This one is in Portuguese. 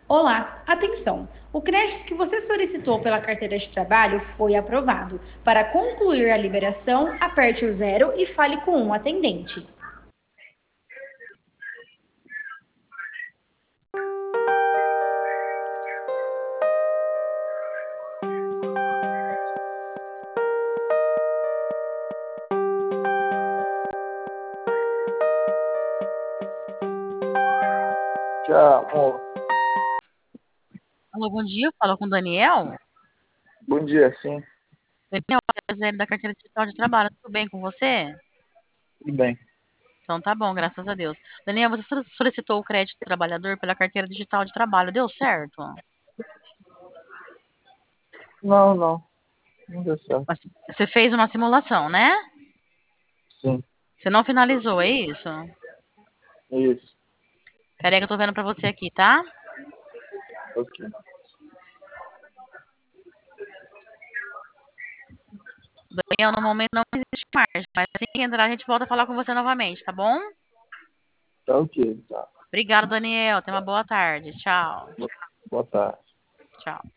Olá, atenção! O crédito que você solicitou pela carteira de trabalho foi aprovado. Para concluir a liberação, aperte o zero e fale com um atendente. Tchau, amor. Alô, bom dia. Fala com o Daniel. Bom dia, sim. Daniel, é Zé da carteira digital de trabalho. Tudo bem com você? Tudo bem. Então tá bom, graças a Deus. Daniel, você solicitou o crédito do trabalhador pela carteira digital de trabalho. Deu certo? Não, não. Não deu certo. Mas você fez uma simulação, né? Sim, Você não finalizou, é isso? isso. Peraí que eu tô vendo pra você aqui, tá? Ok. Daniel, no momento não existe margem, mas assim que entrar a gente volta a falar com você novamente, tá bom? Tá ok, tá. Obrigada, Daniel. Tenha uma boa tarde. Tchau. Boa tarde. Tchau.